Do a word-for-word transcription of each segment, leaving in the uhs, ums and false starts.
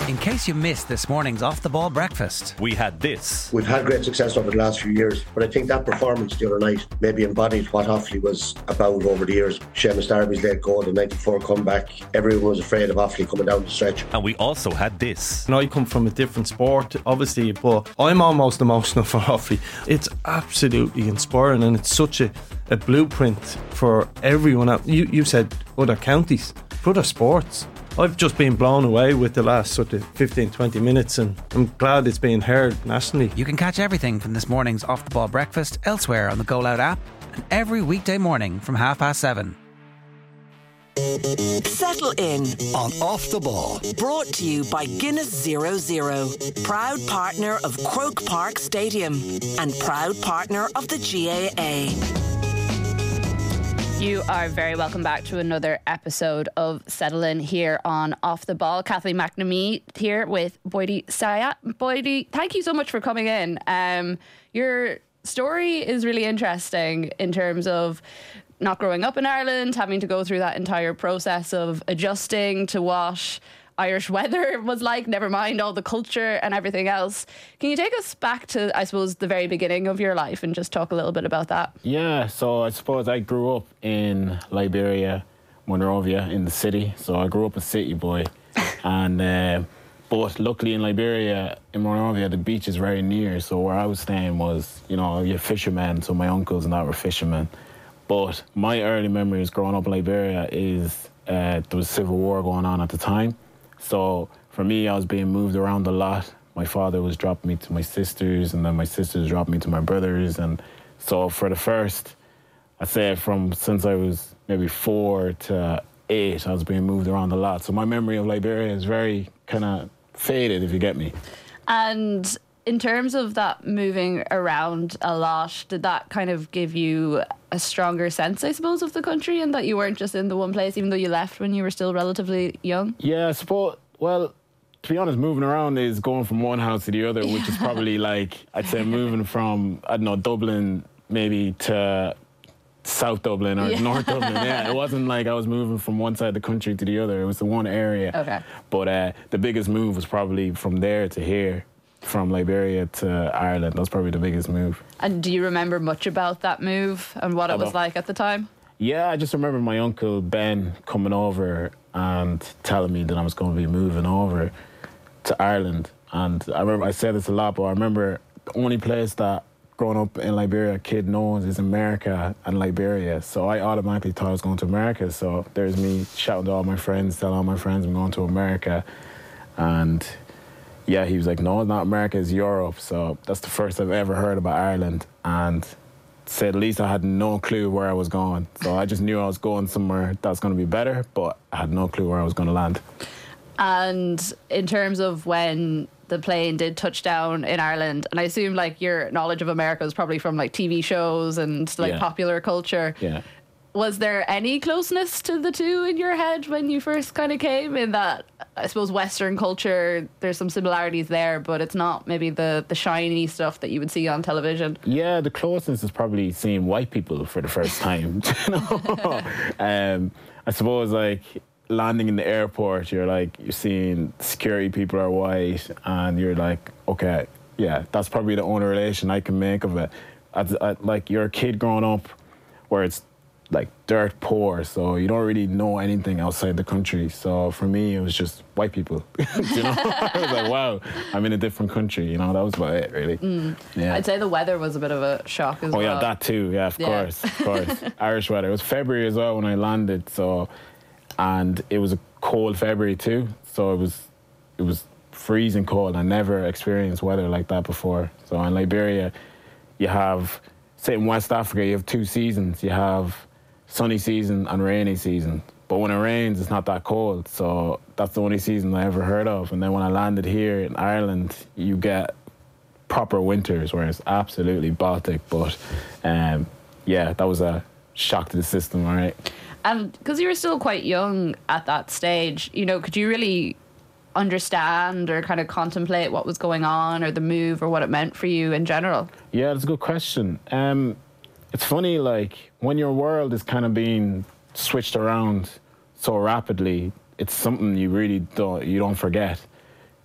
In case you missed this morning's Off the Ball breakfast, we had this. We've had great success over the last few years, but I think that performance the other night maybe embodied what Offaly was about over the years. Seamus Darby's late goal, the ninety-four comeback. Everyone was afraid of Offaly coming down the stretch. And we also had this. And I come from a different sport, obviously, but I'm almost emotional for Offaly. It's absolutely inspiring, and it's such a, a blueprint for everyone else. You, you said other counties, for other sports. I've just been blown away with the last sort of fifteen, twenty minutes, and I'm glad it's being heard nationally. You can catch everything from this morning's Off the Ball breakfast elsewhere on the Go Loud app and every weekday morning from half past seven. Settle in on Off the Ball. Brought to you by Guinness Zero Zero, proud partner of Croke Park Stadium and proud partner of the G A A. You are very welcome back to another episode of Settle In here on Off the Ball. Kathleen McNamee here with Boydie Sayat. Boydie, thank you so much for coming in. Um, your story is really interesting in terms of not growing up in Ireland, having to go through that entire process of adjusting to what Irish weather was like, never mind all the culture and everything else. Can you take us back to, I suppose, the very beginning of your life and just talk a little bit about that? Yeah, so I suppose I grew up in Liberia, Monrovia, in the city. So I grew up a city boy. and uh, But luckily in Liberia, in Monrovia, the beach is very near. So where I was staying was, you know, you're fishermen. So my uncles and that were fishermen. But my early memories growing up in Liberia is uh, there was civil war going on at the time. So for me, I was being moved around a lot. My father was dropping me to my sisters, and then my sisters dropped me to my brothers. And so for the first, I'd say from since I was maybe four to eight, I was being moved around a lot. So my memory of Liberia is very kind of faded, if you get me. And in terms of that moving around a lot, did that kind of give you a stronger sense, I suppose, of the country, and that you weren't just in the one place, even though you left when you were still relatively young? Yeah, I suppose, well, to be honest, moving around is going from one house to the other, yeah. Which is probably like, I'd say moving from, I don't know, Dublin maybe to South Dublin or yeah. North Dublin. Yeah, it wasn't like I was moving from one side of the country to the other. It was the one area. Okay. But uh, the biggest move was probably from there to here. From Liberia to Ireland. That's probably the biggest move. And do you remember much about that move and what it was like at the time? Yeah, I just remember my uncle Ben coming over and telling me that I was going to be moving over to Ireland. And I remember, I said this a lot, but I remember the only place that growing up in Liberia a kid knows is America and Liberia. So I automatically thought I was going to America. So there's me shouting to all my friends, telling all my friends I'm going to America. And yeah, he was like, no, it's not America, it's Europe. So that's the first I've ever heard about Ireland. And to say the least, I had no clue where I was going. So I just knew I was going somewhere that's going to be better, but I had no clue where I was going to land. And in terms of when the plane did touch down in Ireland, and I assume like your knowledge of America is probably from like T V shows and like yeah. popular culture. Yeah. Was there any closeness to the two in your head when you first kind of came? In that, I suppose, Western culture, there's some similarities there, but it's not maybe the, the shiny stuff that you would see on television. Yeah, the closeness is probably seeing white people for the first time. You know? um, I suppose, like, landing in the airport, you're like, you're seeing security people are white, and you're like, okay, yeah, that's probably the only relation I can make of it. As, uh, like, you're a kid growing up where it's like dirt poor, so you don't really know anything outside the country. So for me, it was just white people. You know, I was like, wow, I'm in a different country. You know, that was about it, really. Mm. Yeah. I'd say the weather was a bit of a shock as oh, well. Oh yeah, that too. Yeah, of yeah. course, of course. Irish weather. It was February as well when I landed. So, and it was a cold February too. So it was, it was freezing cold. I never experienced weather like that before. So in Liberia, you have, say in West Africa, you have two seasons. You have sunny season and rainy season. But when it rains, it's not that cold. So that's the only season I ever heard of. And then when I landed here in Ireland, you get proper winters where it's absolutely Baltic. But um, yeah, that was a shock to the system, all right? And because you were still quite young at that stage, you know, could you really understand or kind of contemplate what was going on or the move or what it meant for you in general? Yeah, that's a good question. Um, it's funny, like, when your world is kind of being switched around so rapidly, it's something you really don't, you don't forget.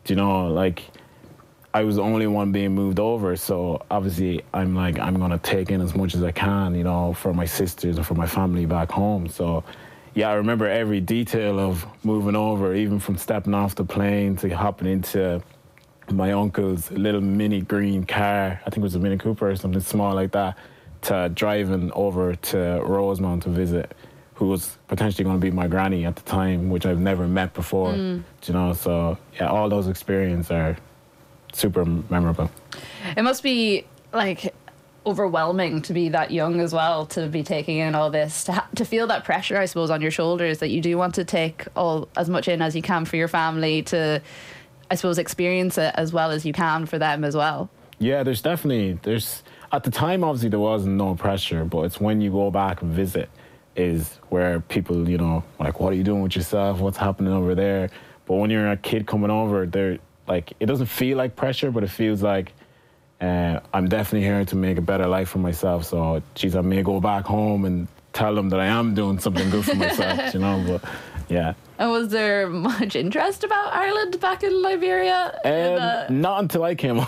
Do you know, like, I was the only one being moved over, so obviously I'm like, I'm going to take in as much as I can, you know, for my sisters and for my family back home. So, yeah, I remember every detail of moving over, even from stepping off the plane to hopping into my uncle's little mini green car, I think it was a Mini Cooper or something small like that, to driving over to Rosemount to visit who was potentially going to be my granny at the time, which I've never met before. Mm. You know, so yeah, all those experiences are super memorable. It must be like overwhelming to be that young as well, to be taking in all this, to ha- to feel that pressure, I suppose, on your shoulders, that you do want to take all as much in as you can for your family, to, I suppose, experience it as well as you can for them as well. Yeah, there's definitely, there's, at the time, obviously, there was no pressure, but it's when you go back and visit is where people, you know, like, what are you doing with yourself? What's happening over there? But when you're a kid coming over, they're like, it doesn't feel like pressure, but it feels like uh, I'm definitely here to make a better life for myself. So, geez, I may go back home and tell them that I am doing something good for myself, you know, but yeah. And was there much interest about Ireland back in Liberia? Um, in, uh... Not until I came over.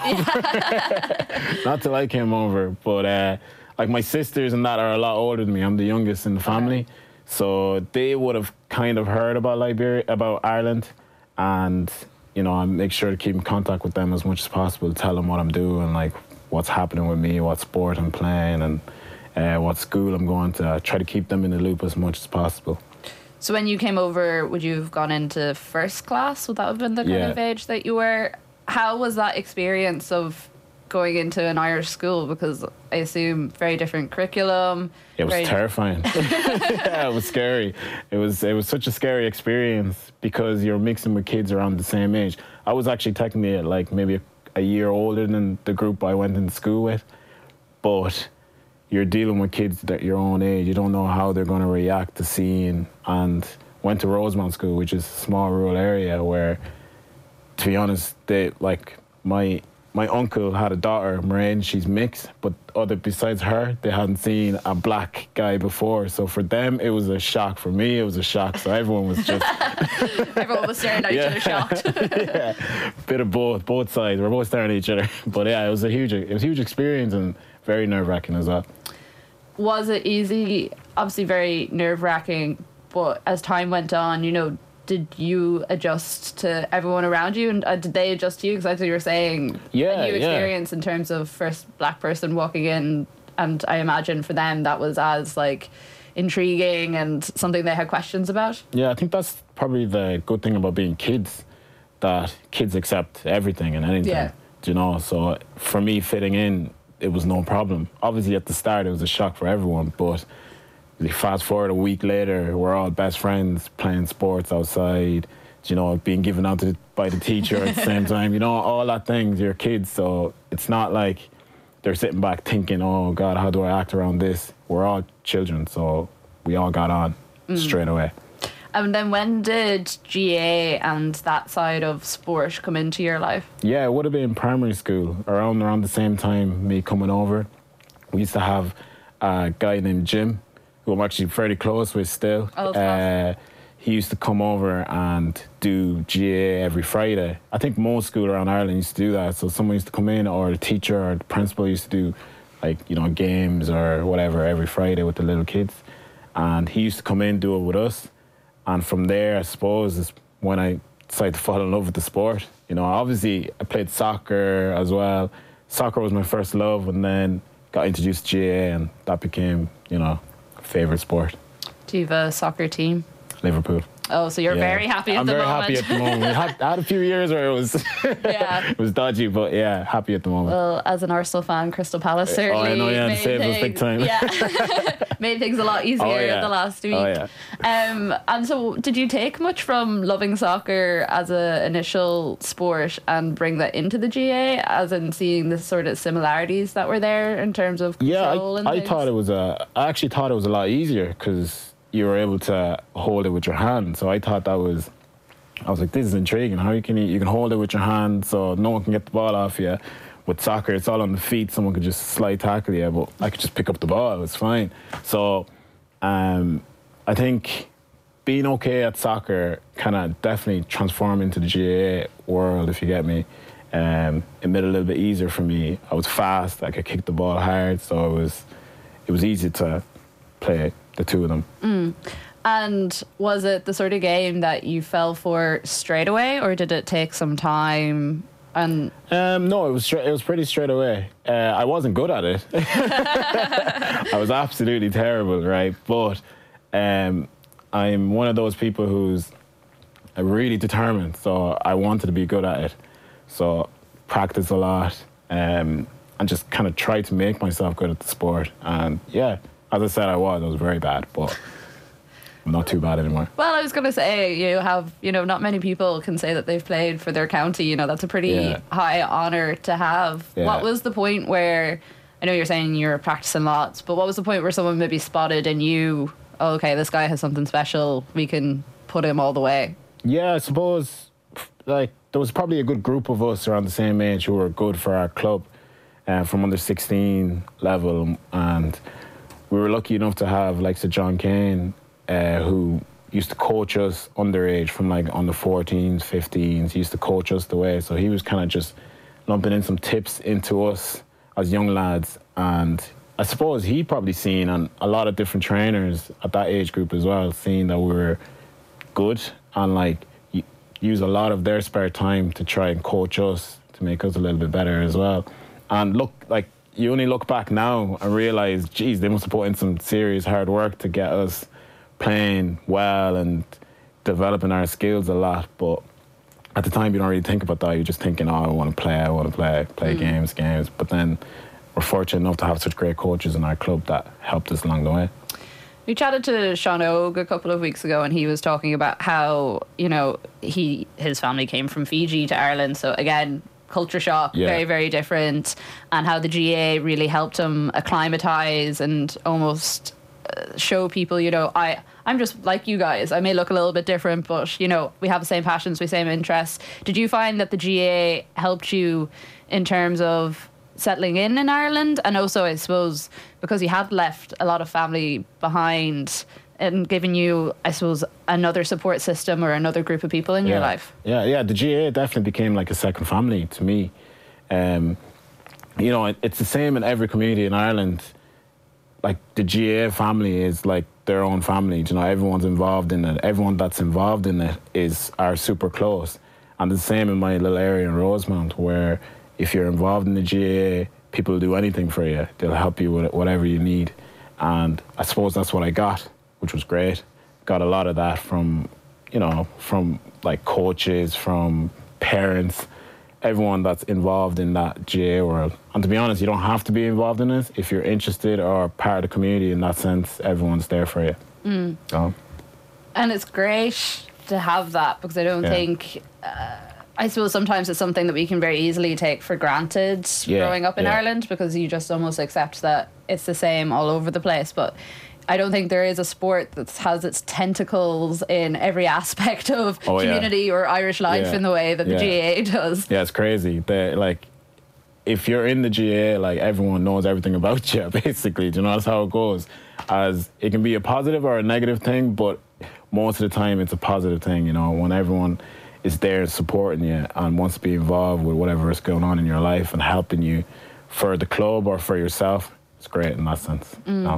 Not until I came over. But uh, like my sisters and that are a lot older than me. I'm the youngest in the family. Okay. So they would have kind of heard about Liberia, about Ireland. And, you know, I make sure to keep in contact with them as much as possible, tell them what I'm doing, like what's happening with me, what sport I'm playing, and uh, what school I'm going to. I try to keep them in the loop as much as possible. So when you came over, would you have gone into first class? Would that have been the kind yeah. of age that you were? How was that experience of going into an Irish school? Because I assume very different curriculum. It was very terrifying. Yeah, it was scary. It was it was such a scary experience because you're mixing with kids around the same age. I was actually technically like maybe a, a year older than the group I went into school with, but you're dealing with kids that your own age. You don't know how they're going to react to seeing. And went to Rosemount School, which is a small rural area where, to be honest, they like my my uncle had a daughter, Mairead. She's mixed, but other besides her, they hadn't seen a black guy before. So for them, it was a shock. For me, it was a shock. So everyone was just everyone was staring at each yeah. other, shocked. Yeah, bit of both, both sides. We're both staring at each other. But yeah, it was a huge, it was a huge experience and very nerve-wracking as well. Was it easy? Obviously, very nerve-wracking. But as time went on, you know, did you adjust to everyone around you, and uh, did they adjust to you? Because I thought you were saying yeah, a new experience yeah. in terms of first black person walking in, and I imagine for them that was as like intriguing and something they had questions about. Yeah, I think that's probably the good thing about being kids, that kids accept everything and anything. Yeah. Do you know? So for me, fitting in, it was no problem. Obviously, at the start, it was a shock for everyone, but fast forward a week later, we're all best friends, playing sports outside, you know, being given out to the, by the teacher at the same time, you know, all that things, you're kids, so it's not like they're sitting back thinking, oh God, how do I act around this? We're all children, so we all got on mm. straight away. And then when did G A and that side of sport come into your life? Yeah, it would have been primary school, around around the same time me coming over. We used to have a guy named Jim, who I'm actually fairly close with still. Oh, uh, he used to come over and do G A A every Friday. I think most schools around Ireland used to do that. So someone used to come in, or the teacher or the principal used to do, like, you know, games or whatever every Friday with the little kids. And he used to come in, do it with us. And from there, I suppose, is when I decided to fall in love with the sport. You know, obviously, I played soccer as well. Soccer was my first love, and then got introduced to G A A, and that became, you know, favourite sport. Do you have a soccer team? Liverpool. Oh, so you're yeah. very happy at I'm the moment. moment. I'm very happy at the moment. I had, I had a few years where it was yeah. it was dodgy, but yeah, happy at the moment. Well, as an Arsenal fan, Crystal Palace certainly oh, I know, yeah, made, saved us big time. Yeah. made things a lot easier oh, yeah. the last week. Oh, yeah. Um, and so did you take much from loving soccer as an initial sport and bring that into the G A, as in seeing the sort of similarities that were there in terms of control yeah, I, and I things? thought it was a, I actually thought it was a lot easier because you were able to hold it with your hand. So I thought that was, I was like, this is intriguing. How you can you can hold it with your hand so no one can get the ball off you. With soccer, it's all on the feet. Someone could just slide tackle you, but I could just pick up the ball. It was fine. So um, I think being okay at soccer kind of definitely transformed into the G A A world, if you get me. Um, it made it a little bit easier for me. I was fast, I could kick the ball hard, so it was it was easy to play the two of them. Mm. And was it the sort of game that you fell for straight away, or did it take some time? And um, no, it was straight, it was pretty straight away. Uh, I wasn't good at it. I was absolutely terrible, right? But um, I'm one of those people who's really determined, so I wanted to be good at it. So practice a lot um, and just kind of try to make myself good at the sport. And yeah, as I said, I was. I was very bad, but I'm not too bad anymore. Well, I was going to say, you have, you know, not many people can say that they've played for their county. You know, that's a pretty Yeah. high honour to have. Yeah. What was the point where, I know you're saying you were practicing lots, but what was the point where someone maybe spotted and you, oh, okay, this guy has something special, we can put him all the way? Yeah, I suppose, like, there was probably a good group of us around the same age who were good for our club uh, from under sixteen level. And we were lucky enough to have, like, Sir John Kane, uh, who used to coach us underage from, like, under fourteens, fifteens. He used to coach us the way. So he was kind of just lumping in some tips into us as young lads. And I suppose he probably seen, and a lot of different trainers at that age group as well, seeing that we were good and, like, use a lot of their spare time to try and coach us to make us a little bit better as well. And look, like, you only look back now and realise, geez, they must have put in some serious hard work to get us playing well and developing our skills a lot. But at the time, you don't really think about that. You're just thinking, oh, I want to play, I want to play, play mm. games, games. But then we're fortunate enough to have such great coaches in our club that helped us along the way. We chatted to Sean Og a couple of weeks ago, and he was talking about how, you know, he his family came from Fiji to Ireland. So again, culture shock, yeah. very, very different, and how the G A A really helped him acclimatise and almost uh, show people, you know, I, I'm just like you guys. I may look a little bit different, but, you know, we have the same passions, we same interests. Did you find that the G A A helped you in terms of settling in in Ireland, and also I suppose because you had left a lot of family behind and given you, I suppose, another support system or another group of people in yeah. your life? Yeah, yeah, the G A A definitely became like a second family to me. Um, you know, it, it's the same in every community in Ireland. Like, the G A A family is like their own family. You know, everyone's involved in it. Everyone that's involved in it is are super close. And the same in my little area in Rosemount, where if you're involved in the G A A, people will do anything for you. They'll help you with whatever you need. And I suppose that's what I got, which was great. Got a lot of that from, you know, from like coaches, from parents, everyone that's involved in that G A A world. And to be honest, you don't have to be involved in it. If you're interested or part of the community in that sense, everyone's there for you. Mm. So. And it's great to have that, because I don't Yeah. think... Uh, I suppose sometimes it's something that we can very easily take for granted Yeah, growing up in yeah. Ireland, because you just almost accept that it's the same all over the place. But I don't think there is a sport that has its tentacles in every aspect of Oh, yeah. community or Irish life Yeah. in the way that the Yeah. G A A does. Yeah, it's crazy. They, like, if you're in the G A A, like, everyone knows everything about you, basically. Do you know, that's how it goes. As it can be a positive or a negative thing, but most of the time it's a positive thing, you know, when everyone is there supporting you and wants to be involved with whatever is going on in your life and helping you for the club or for yourself. It's great in that sense. Mm. You know?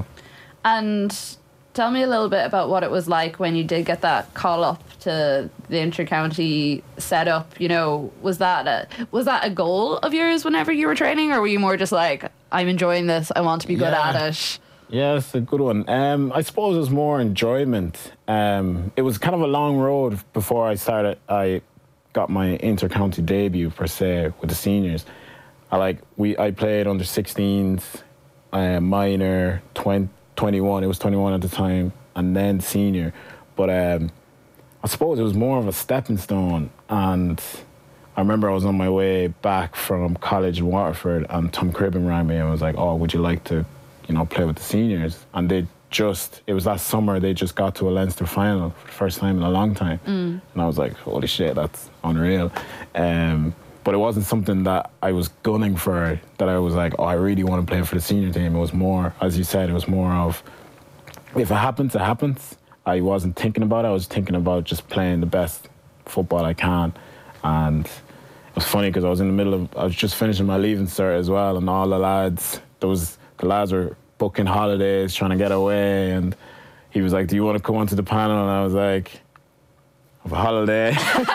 And tell me a little bit about what it was like when you did get that call up to the inter-county setup. You know, was that a, was that a goal of yours whenever you were training, or were you more just like, I'm enjoying this, I want to be good Yeah. at it? Yeah, that's a good one. Um, I suppose it was more enjoyment. Um, it was kind of a long road before I started. I got my inter-county debut per se with the seniors. I like we I played under sixteens, uh, minor, twenty, twenty-one. It was twenty-one at the time, and then senior. But um, I suppose it was more of a stepping stone. And I remember I was on my way back from college in Waterford, and Tom Cribbin rang me and was like, "Oh, would you like to, you know, play with the seniors?" And they just, it was that summer, they just got to a Leinster final for the first time in a long time. Mm. And I was like, holy shit, that's unreal. Um, but it wasn't something that I was gunning for, that I was like, oh, I really want to play for the senior team. It was more, as you said, it was more of, if it happens, it happens. I wasn't thinking about it. I was thinking about just playing the best football I can. And it was funny because I was in the middle of, I was just finishing my leaving cert as well, and all the lads, there was, the lads were booking holidays, trying to get away, and he was like, do you want to come onto the panel? And I was like, I have a holiday.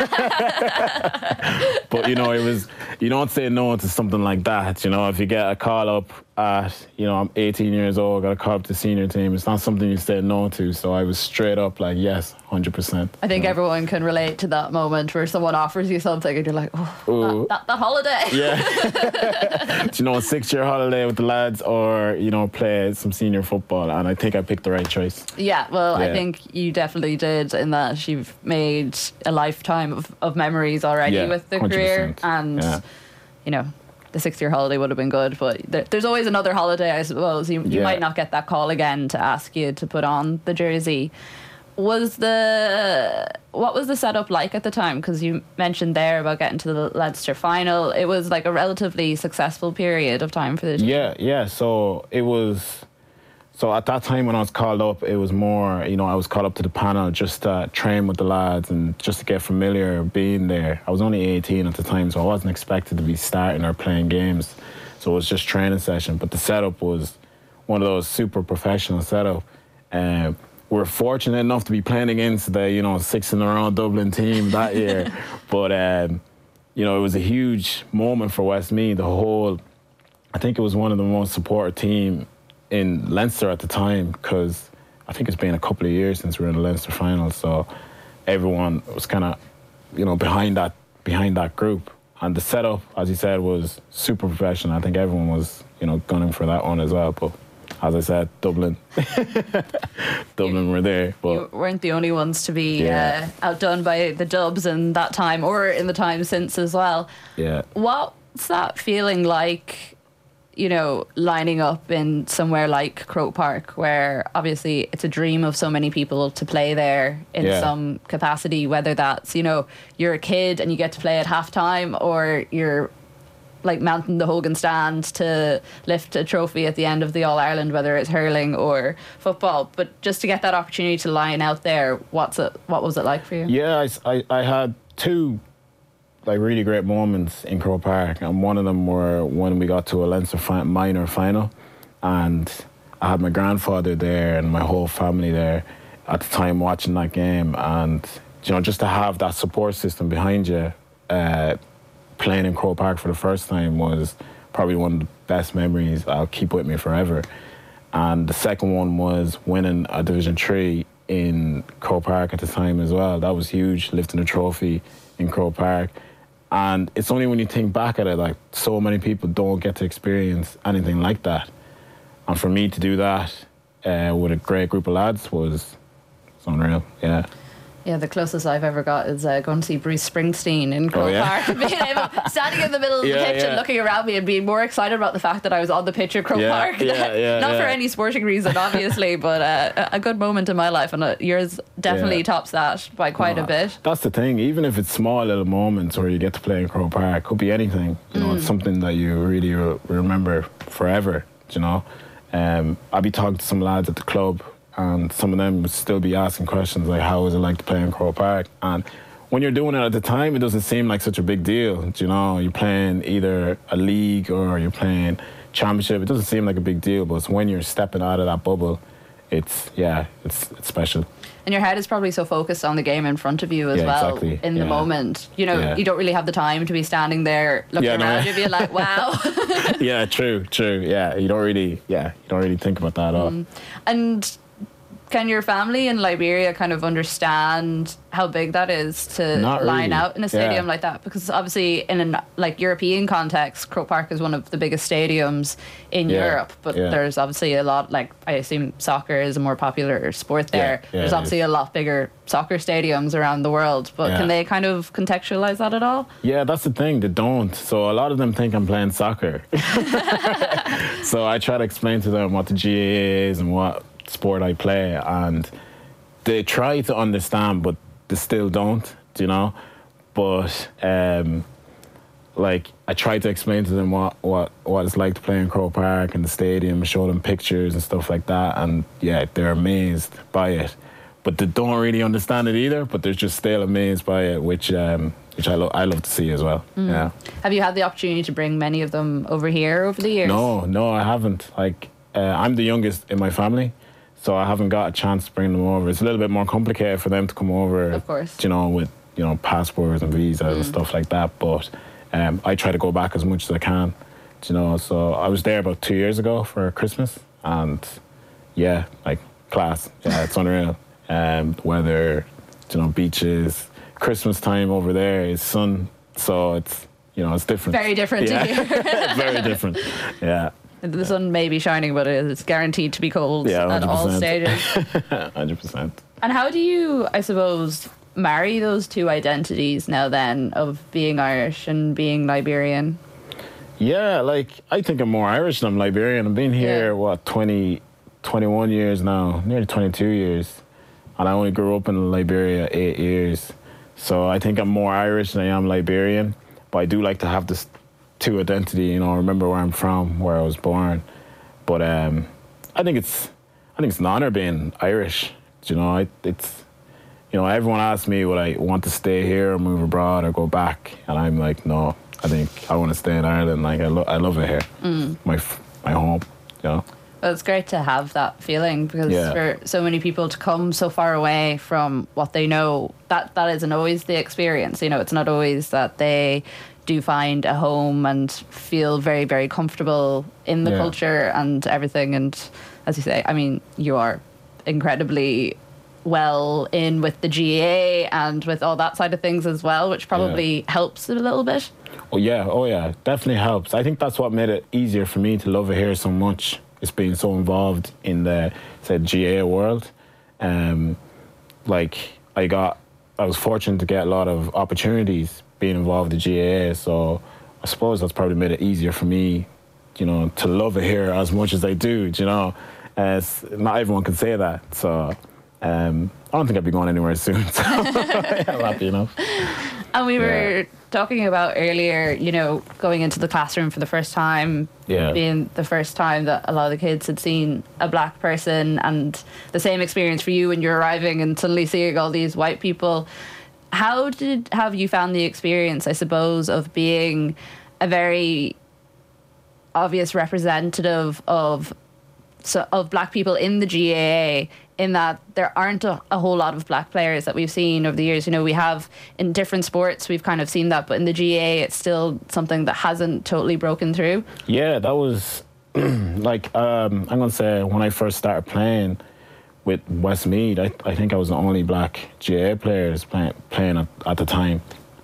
But, you know, it was, you don't say no to something like that. You know, if you get a call up at, you know, I'm eighteen years old, got a call up to the senior team, it's not something you say no to. So I was straight up like, yes, one hundred percent. I think you know? everyone can relate to that moment where someone offers you something and you're like, oh, that, that, that holiday. Yeah. Do you know, a six-year holiday with the lads, or, you know, play some senior football. And I think I picked the right choice. Yeah, well, Yeah. I think you definitely did, in that you've made a lifetime of, of memories already Yeah, with the one hundred career. percent. And, Yeah. you know, the six-year holiday would have been good, but there, there's always another holiday, I suppose. You, you Yeah. might not get that call again to ask you to put on the jersey. Was the what was the setup like at the time? Because you mentioned there about getting to the Leinster final. It was like a relatively successful period of time for the team. Yeah, yeah. So it was. So at that time when I was called up, it was more, you know, I was called up to the panel just to train with the lads and just to get familiar being there. I was only eighteen at the time, so I wasn't expected to be starting or playing games. So it was just training session. But the setup was one of those super professional setup. Um, we were fortunate enough to be playing against the, you know, six in a row Dublin team that year. But, um, you know, it was a huge moment for Westmeath. The whole, I think it was one of the most supported team in Leinster at the time, because I think it's been a couple of years since we were in the Leinster final, so everyone was kind of, you know, behind that behind that group. And the setup, as you said, was super professional. I think everyone was, you know, gunning for that one as well. But as I said, Dublin, Dublin were there. But You weren't the only ones to be Yeah. uh, outdone by the Dubs in that time, or in the time since as well. yeah, What's that feeling like, you know, lining up in somewhere like Croke Park, where obviously it's a dream of so many people to play there in Yeah. some capacity, whether that's, you know, you're a kid and you get to play at halftime, or you're like mounting the Hogan stand to lift a trophy at the end of the All-Ireland, whether it's hurling or football. But just to get that opportunity to line out there, what's it, what was it like for you? yeah. I, s- I- I had two like really great moments in Croke Park, and one of them were when we got to a Leinster fi- minor final, and I had my grandfather there and my whole family there at the time watching that game. And, you know, just to have that support system behind you, uh, playing in Croke Park for the first time was probably one of the best memories I'll keep with me forever. And the second one was winning a Division Three in Croke Park at the time as well. That was huge, lifting a trophy in Croke Park. And it's only when you think back at it, like, so many people don't get to experience anything like that. And for me to do that uh, with a great group of lads was, was unreal, yeah. Yeah, the closest I've ever got is uh, going to see Bruce Springsteen in Croke Oh, yeah? Park. Being able, standing in the middle of the Yeah, pitch and yeah. looking around me and being more excited about the fact that I was on the pitch at Croke Yeah, Park. yeah, yeah, Not for yeah. any sporting reason, obviously, but uh, a good moment in my life. And uh, yours definitely Yeah. tops that by quite a Uh, bit. That's the thing. Even if it's small little moments where you get to play in Croke Park, could be anything. You know, it's something that you really re- remember forever. You know, um, I'd be talking to some lads at the club, and some of them would still be asking questions like, "How was it like to play in Croke Park?" And when you're doing it at the time, it doesn't seem like such a big deal. You know, you're playing either a league or you're playing championship. It doesn't seem like a big deal, but it's when you're stepping out of that bubble, it's yeah, it's it's special. And your head is probably so focused on the game in front of you as Yeah, well exactly. in the Yeah. moment. You know, Yeah. you don't really have the time to be standing there looking Yeah, no, around yeah. and be like, wow. Yeah, true, true. Yeah, you don't really, yeah, you don't really think about that at all. And can your family in Liberia kind of understand how big that is to Not line really. out in a stadium Yeah. like that? Because obviously in an like European context, Croke Park is one of the biggest stadiums in Yeah, Europe, but yeah. there's obviously a lot, like I assume soccer is a more popular sport there. Yeah, yeah, there's it obviously a lot bigger soccer stadiums around the world, but Yeah. can they kind of contextualize that at all? Yeah, that's the thing. They don't. So a lot of them think I'm playing soccer. So I try to explain to them what the G A A is and what sport I play, and they try to understand, but they still don't. You know, but um, like I try to explain to them what, what, what it's like to play in Croke Park and the stadium, show them pictures and stuff like that, and yeah, they're amazed by it. but they don't really understand it either. But they're just still amazed by it, which um, which I, lo- I love to see as well. Mm. Yeah. Have you had the opportunity to bring many of them over here over the years? No, no, I haven't. Like, uh, I'm the youngest in my family, so I haven't got a chance to bring them over. It's a little bit more complicated for them to come over, of course, you know, with, you know, passports and visas mm. and stuff like that. But um, I try to go back as much as I can, you know. So I was there about two years ago for Christmas, and yeah, like, class. Yeah, it's unreal. Um, weather, you know, beaches. Christmas time over there is sun, so it's, you know, it's different. Very different yeah. to here. It's very different. Yeah. The sun may be shining, but it's guaranteed to be cold yeah, at all stages. one hundred percent. And how do you, I suppose, marry those two identities now then, of being Irish and being Liberian? Yeah, like, I think I'm more Irish than I'm Liberian. I've been here, yeah. what, twenty, twenty-one years now, nearly twenty-two years. And I only grew up in Liberia eight years. So I think I'm more Irish than I am Liberian. But I do like to have this two identity, you know, remember where I'm from, where I was born. But um, I think it's I think it's an honour being Irish. You know, I, it's, you know, everyone asks me would I want to stay here or move abroad or go back, and I'm like, no, I think I want to stay in Ireland. Like, I, lo- I love it here, mm. my my home, you know. Well, it's great to have that feeling, because yeah. for so many people to come so far away from what they know, that that isn't always the experience. You know, it's not always that they do find a home and feel very, very comfortable in the yeah. culture and everything. And as you say, I mean, you are incredibly well in with the G A A and with all that side of things as well, which probably yeah. helps a little bit. Oh yeah, oh yeah, definitely helps. I think that's what made it easier for me to love it here so much. It's being so involved in the, say, G A A world. Um, like, I got, I was fortunate to get a lot of opportunities being involved in G A A, so I suppose that's probably made it easier for me, you know, to love it here as much as I do, you know. Uh, not everyone can say that, so um, I don't think I'll be going anywhere soon, so I'm happy enough. And we were yeah. talking about earlier, you know, going into the classroom for the first time, yeah. being the first time that a lot of the kids had seen a black person, and the same experience for you when you're arriving and suddenly seeing all these white people. How did have you found the experience, I suppose, of being a very obvious representative of so, of black people in the G A A, in that there aren't a, a whole lot of black players that we've seen over the years? You know, we have in different sports, we've kind of seen that, but in the G A A, it's still something that hasn't totally broken through. Yeah, that was like, um, I'm going to say when I first started playing with Westmeath, I, I think I was the only black G A A players play, playing at, at the time.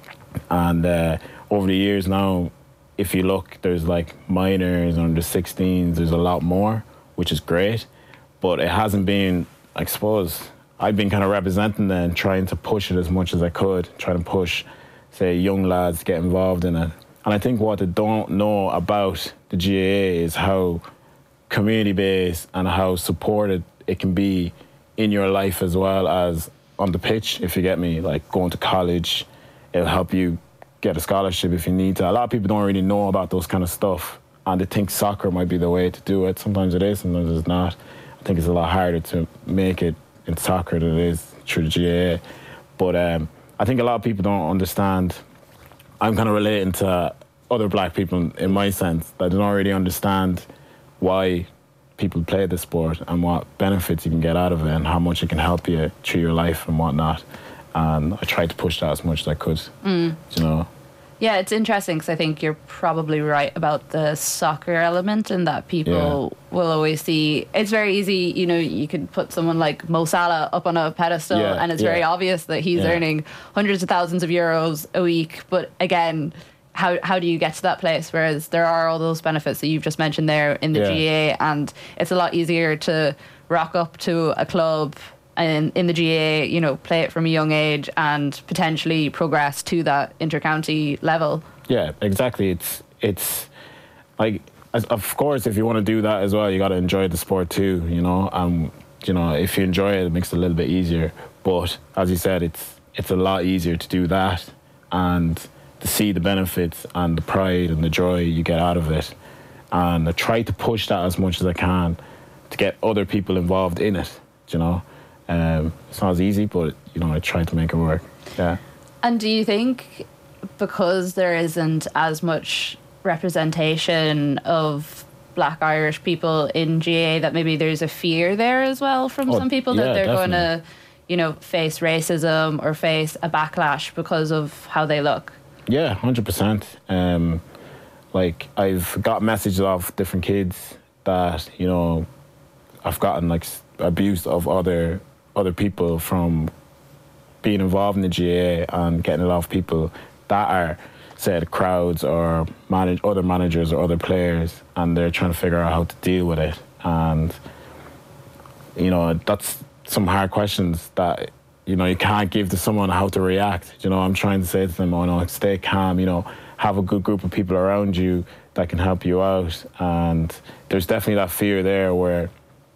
And uh, over the years now, if you look, there's like minors, under sixteens, there's a lot more, which is great. But it hasn't been, I suppose, I've been kind of representing and trying to push it as much as I could, trying to push, say, young lads to get involved in it. And I think what they don't know about the G A A is how community-based and how supported it can be in your life as well as on the pitch, if you get me. Like going to college, it'll help you get a scholarship if you need to. A lot of people don't really know about those kind of stuff, and they think soccer might be the way to do it. Sometimes it is, sometimes it's not. I think it's a lot harder to make it in soccer than it is through the G A A. But um, I think a lot of people don't understand. I'm kind of relating to other black people in my sense that don't really understand why people play the sport and what benefits you can get out of it and how much it can help you through your life and whatnot. And I tried to push that as much as I could, mm. you know. Yeah, it's interesting because I think you're probably right about the soccer element, and that people yeah. will always see. It's very easy, you know, you could put someone like Mo Salah up on a pedestal yeah, and it's yeah. very obvious that he's yeah. earning hundreds of thousands of euros a week. But again, how how do you get to that place? Whereas there are all those benefits that you've just mentioned there in the yeah. G A A, and it's a lot easier to rock up to a club in, in the G A A, you know, play it from a young age and potentially progress to that inter-county level. Yeah, exactly. It's it's like, as, of course, if you want to do that as well, you got to enjoy the sport too, you know. Um, you know, if you enjoy it, it makes it a little bit easier. But as you said, it's it's a lot easier to do that and to see the benefits and the pride and the joy you get out of it. And I try to push that as much as I can to get other people involved in it, you know. Um, it's not as easy, but you know, I try to make it work. Yeah. And do you think because there isn't as much representation of Black Irish people in G A A that maybe there's a fear there as well from Oh, some people yeah, that they're definitely. going to, you know, face racism or face a backlash because of how they look? Yeah, one hundred percent. Um, like, I've got messages of different kids that, you know, I've gotten, like, s- abuse of other other people from being involved in the G A A and getting it off people that are, say, the crowds or manage, other managers or other players, and they're trying to figure out how to deal with it. And, you know, that's some hard questions that, you know, you can't give to someone how to react. You know, I'm trying to say to them, oh no, stay calm, you know, have a good group of people around you that can help you out. And there's definitely that fear there where,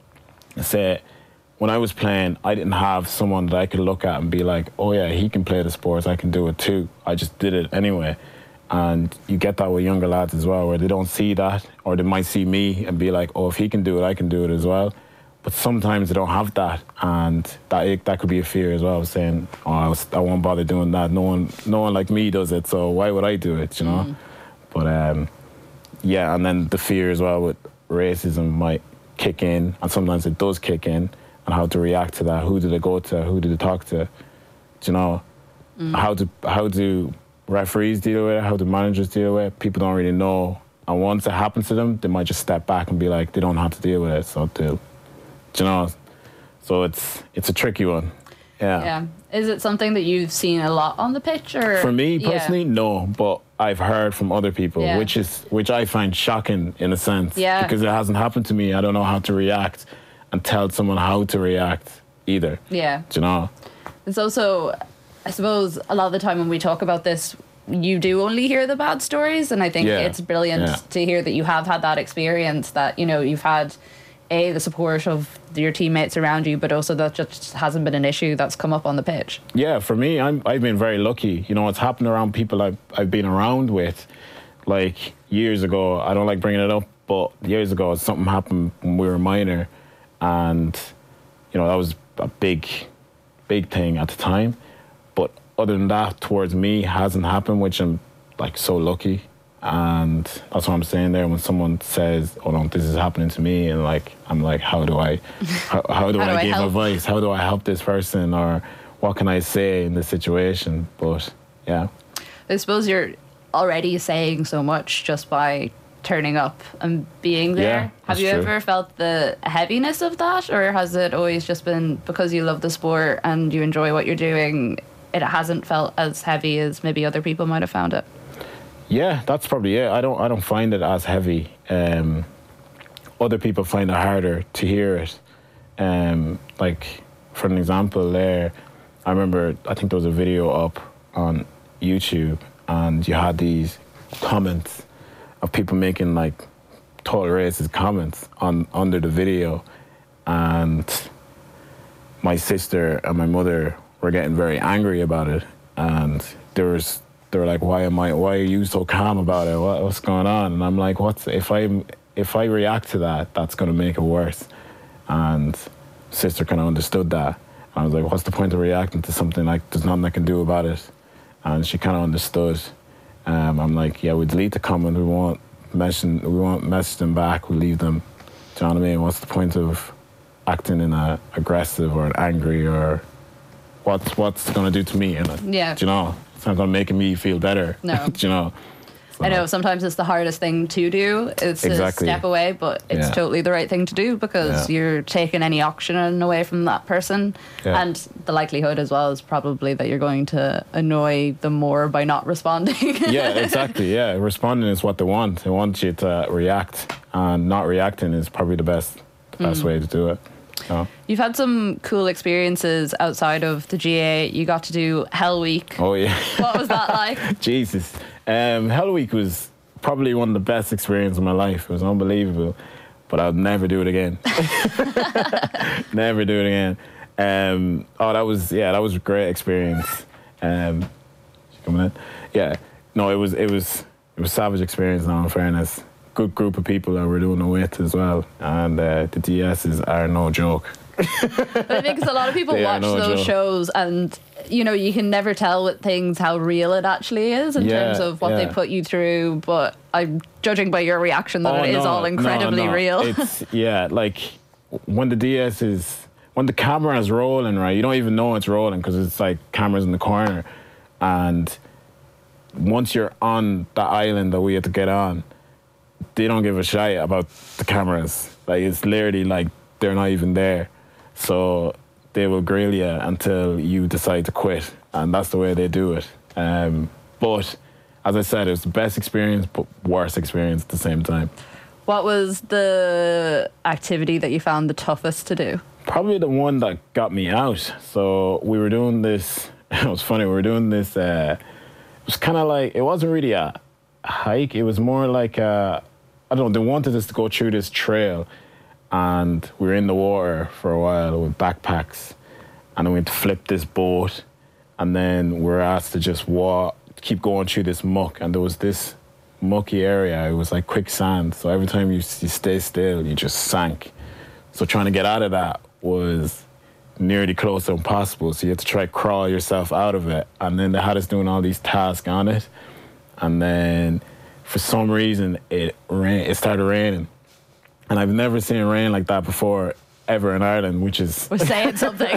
say, when I was playing, I didn't have someone that I could look at and be like, oh yeah, he can play the sports, I can do it too. I just did it anyway. And you get that with younger lads as well, where they don't see that, or they might see me and be like, oh, if he can do it, I can do it as well. But sometimes they don't have that, and that that could be a fear as well, saying, oh, I, was, I won't bother doing that. No one, no one like me does it, so why would I do it, you know? Mm. But um, yeah, and then the fear as well with racism might kick in, and sometimes it does kick in, and how to react to that. Who do they go to? Who do they talk to? Do you know? Mm. How do how do referees deal with it? How do managers deal with it? People don't really know. And once it happens to them, they might just step back and be like, they don't have to deal with it, so do. Do you know? So it's it's a tricky one. Yeah. Yeah. Is it something that you've seen a lot on the pitch, or for me personally, yeah. no. But I've heard from other people, yeah. which is which I find shocking in a sense. Yeah. Because it hasn't happened to me. I don't know how to react and tell someone how to react either. Yeah. Do you know? It's also, I suppose, a lot of the time when we talk about this, you do only hear the bad stories, and I think Yeah. it's brilliant Yeah. to hear that you have had that experience, that, you know, you've had A, the support of your teammates around you, but also that just hasn't been an issue that's come up on the pitch. Yeah, for me, I'm, I've been very lucky. You know, it's happened around people I've, I've been around with. Like, years ago, I don't like bringing it up, but years ago, something happened when we were minor, and, you know, that was a big, big thing at the time. But other than that, towards me, hasn't happened, which I'm, like, so lucky. And that's what I'm saying there. When someone says, "Oh no, this is happening to me," and like I'm like, "How do I, how, how do How I do I give help? advice? How do I help this person, or what can I say in this situation?" But yeah, I suppose you're already saying so much just by turning up and being there. Yeah, Have that's you true. ever felt the heaviness of that, or has it always just been because you love the sport and you enjoy what you're doing, it hasn't felt as heavy as maybe other people might have found it? yeah, that's probably it. I don't, I don't find it as heavy. Um, other people find it harder to hear it. Um, like, for an example, there, I remember, I think there was a video up on YouTube, and you had these comments of people making like total racist comments on under the video, and my sister and my mother were getting very angry about it, and there was they were like, why am I why are you so calm about it, what, what's going on? And I'm like, what's if I if I react to that, that's going to make it worse. And sister kind of understood that. I was like, what's the point of reacting to something like there's nothing I can do about it? And she kind of understood. Um, I'm like, yeah, we delete the comment, we won't message, we won't message them back, we leave them. Do you know what I mean? What's the point of acting in a aggressive or an angry, or what's what's it going to do to me? And Yeah. do you know? It's not going to make me feel better. No. Do you know? So, I know sometimes it's the hardest thing to do is to Exactly. step away, but it's Yeah. totally the right thing to do because Yeah. you're taking any oxygen away from that person. Yeah. And the likelihood as well is probably that you're going to annoy them more by not responding. Yeah, exactly. Yeah, responding is what they want. They want you to react, and not reacting is probably the best the best Mm. way to do it. So, You've had some cool experiences outside of the G A A. You got to do Hell Week. oh yeah. What was that like? Jesus. Um, Hell Week was probably one of the best experiences of my life. It was unbelievable, but I'll never do it again. Never do it again. Um, oh, that was, yeah, that was a great experience. Um, coming in? Yeah. No, it was, it was, it was a savage experience now, in fairness. Good group of people that we're doing it with as well. And uh, the D Ss are no joke. But I think 'cause a lot of people They are watch no those joke. shows, and you know, you can never tell with things how real it actually is in Yeah, terms of what they yeah. put you through. But I'm judging by your reaction that Oh, it is no, all incredibly no, no. real. It's yeah, like when the D S is when the camera is rolling, right? You don't even know it's rolling because it's like cameras in the corner, and once you're on the island that we had to get on, they don't give a shit about the cameras. Like it's literally like they're not even there, so they will grill you until you decide to quit, and that's the way they do it. Um, but as I said, it was the best experience, but worst experience at the same time. What was the activity that you found the toughest to do? Probably the one that got me out. So we were doing this. It was funny. We were doing this. Uh, it was kind of like, it wasn't really a hike. It was more like a, I don't know. They wanted us to go through this trail, and we were in the water for a while with backpacks, and then we had to flip this boat, and then we were asked to just walk, keep going through this muck, and there was this mucky area. It was like quicksand. So every time you, you stay still, you just sank. So trying to get out of that was nearly close to impossible. So you had to try to crawl yourself out of it. And then they had us doing all these tasks on it. And then for some reason, it rain, it started raining. And I've never seen rain like that before, ever in Ireland, which is... Was saying something.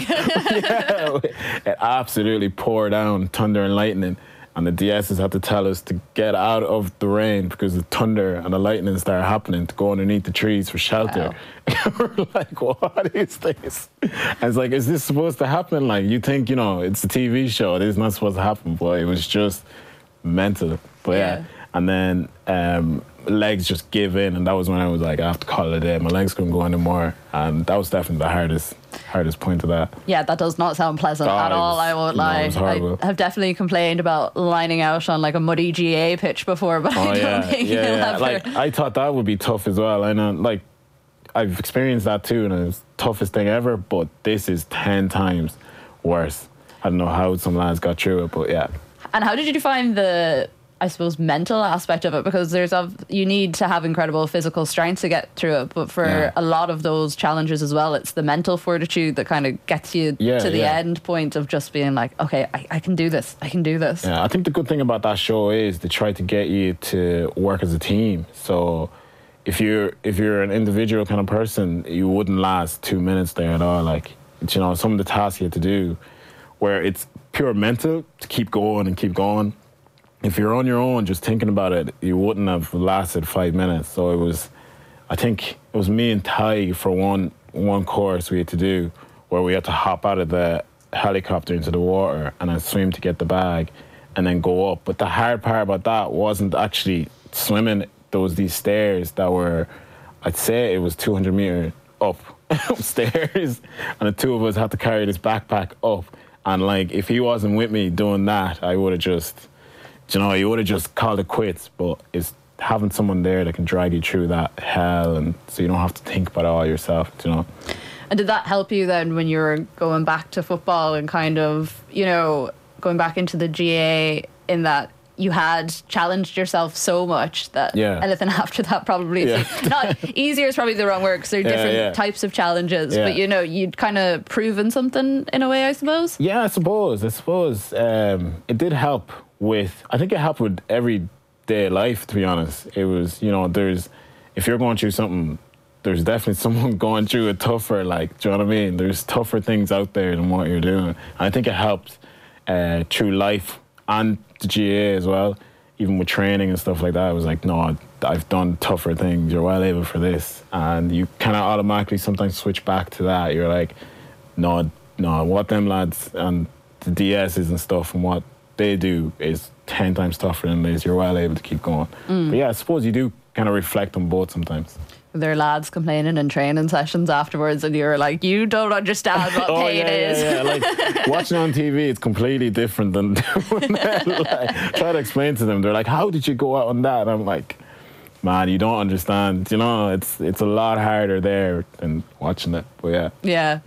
Yeah, it absolutely poured down, thunder and lightning. And the D Ss had to tell us to get out of the rain because the thunder and the lightning started happening, to go underneath the trees for shelter. Wow. We're like, what is this? And it's like, is this supposed to happen? Like, you think, you know, it's a T V show. It is not supposed to happen, but it was just mental. But yeah, Yeah. and then um, legs just give in, and that was when I was like, I have to call it a day. My legs couldn't go anymore, and that was definitely the hardest, hardest point of that. Yeah, that does not sound pleasant Oh, at it all, was- I won't no, it lie. was horrible. I have definitely complained about lining out on like a muddy G A pitch before, but Oh I don't yeah, think yeah, you'll yeah. ever... Like I thought that would be tough as well. I know, like I've experienced that too, and it was the toughest thing ever. But this is ten times worse. I don't know how some lads got through it, but yeah. And how did you find the, I suppose, mental aspect of it? Because there's a, you need to have incredible physical strength to get through it, but for Yeah. a lot of those challenges as well, it's the mental fortitude that kind of gets you Yeah, to the yeah. end point of just being like, okay, I, I can do this, I can do this. Yeah, I think the good thing about that show is they try to get you to work as a team. So if you're if you're an individual kind of person, you wouldn't last two minutes there at all. Like, you know, some of the tasks you have to do, where it's pure mental to keep going and keep going. If you're on your own, just thinking about it, you wouldn't have lasted five minutes. So it was, I think it was me and Ty for one one course we had to do, where we had to hop out of the helicopter into the water and then swim to get the bag and then go up. But the hard part about that wasn't actually swimming. There was these stairs that were, I'd say it was two hundred meter up upstairs, and the two of us had to carry this backpack up. And like, if he wasn't with me doing that, I would have just, you know, you would have just called it quits. But it's having someone there that can drag you through that hell, and so you don't have to think about it all yourself, you know. And did that help you then when you were going back to football and kind of, you know, going back into the G A, in that you had challenged yourself so much that Yeah. anything after that probably is Yeah. not easier is probably the wrong word, because they're Yeah, different yeah. types of challenges, Yeah. but you know, you'd kind of proven something in a way, I suppose. Yeah, I suppose. I suppose um, it did help with, I think it helped with everyday life, to be honest. It was, you know, there's, if you're going through something, there's definitely someone going through it tougher, like, do you know what I mean? There's tougher things out there than what you're doing. And I think it helped uh, through life and the G A as well. Even with training and stuff like that, I was like, no, I've done tougher things. You're well able for this. And you kind of automatically sometimes switch back to that. You're like, no, no, what them lads and the D Ss and stuff and what they do is ten times tougher than this. You're well able to keep going. Mm. But yeah, I suppose you do kind of reflect on both sometimes. There are lads complaining in training sessions afterwards, and you're like, you don't understand what Oh, pain yeah, is. yeah, yeah. Like, watching on T V, it's completely different than doing that. Like, try to explain to them. They're like, how did you go out on that? And I'm like, man, you don't understand. You know, it's it's a lot harder there than watching it. But yeah. Yeah.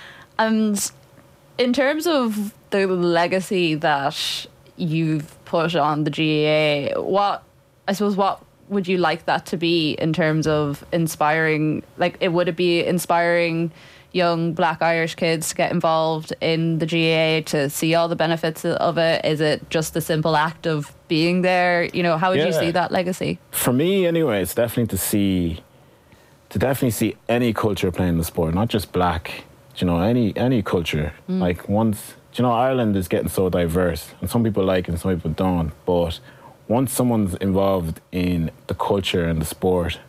And in terms of the legacy that you've put on the G A A, what, I suppose, what would you like that to be in terms of inspiring? Like, it would it be inspiring young Black Irish kids to get involved in the G A A, to see all the benefits of it? Is it just the simple act of being there? You know, how would Yeah. you see that legacy? For me, anyway, it's definitely to see, to definitely see any culture playing the sport, not just black. You know, any any culture. Mm. Like once, you know, Ireland is getting so diverse, and some people like it and some people don't. But once someone's involved in the culture and the sport,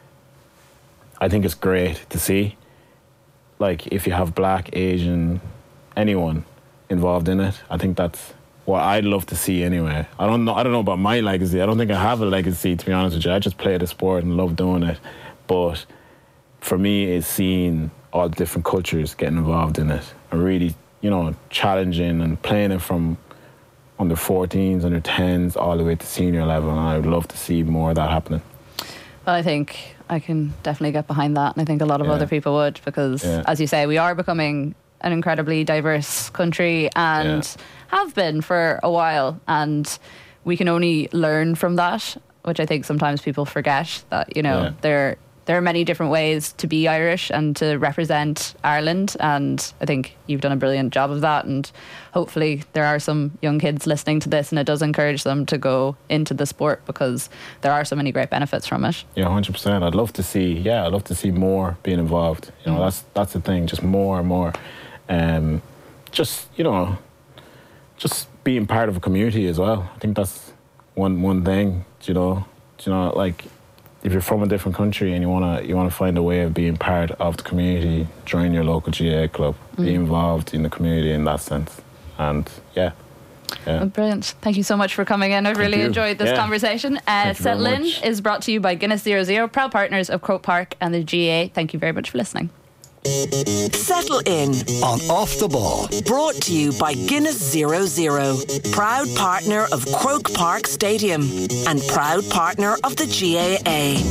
I think it's great to see. Like if you have black, Asian, anyone involved in it, I think that's what I'd love to see anyway. I don't know. I don't know about my legacy. I don't think I have a legacy, to be honest with you. I just play the sport and love doing it. But for me, it's seeing all the different cultures getting involved in it and really, you know, challenging and playing it from under fourteens, under tens, all the way to senior level. And I would love to see more of that happening. Well, I think I can definitely get behind that, and I think a lot of Yeah. other people would, because, Yeah. as you say, we are becoming an incredibly diverse country and Yeah. have been for a while, and we can only learn from that, which I think sometimes people forget, that, you know, Yeah. there there are many different ways to be Irish and to represent Ireland, and I think you've done a brilliant job of that, and hopefully there are some young kids listening to this and it does encourage them to go into the sport, because there are so many great benefits from it. Yeah, one hundred percent. I'd love to see, yeah, I'd love to see more being involved. You know, Mm. that's that's the thing, just more and more. Um, just, you know, just being part of a community as well. I think that's one one thing, you know. You know, like, if you're from a different country and you wanna you wanna find a way of being part of the community, join your local G A A club, Mm. be involved in the community in that sense. And yeah. Yeah. Oh, brilliant. Thank you so much for coming in. I've really you. enjoyed this Yeah. conversation. Uh, Thank you very Settle In much. is brought to you by Guinness Zero Zero, proud partners of Croke Park and the G A A. Thank you very much for listening. Settle In. On Off the Ball. Brought to you by Guinness Zero Zero, proud partner of Croke Park Stadium and proud partner of the G A A.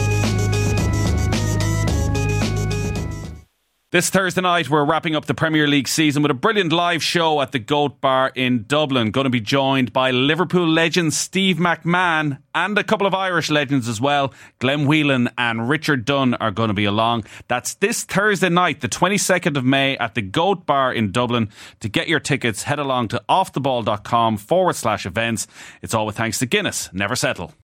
This Thursday night, we're wrapping up the Premier League season with a brilliant live show at the Goat Bar in Dublin. Going to be joined by Liverpool legend Steve McMahon and a couple of Irish legends as well. Glenn Whelan and Richard Dunn are going to be along. That's this Thursday night, the twenty-second of May, at the Goat Bar in Dublin. To get your tickets, head along to offtheball.com forward slash events. It's all with thanks to Guinness. Never settle.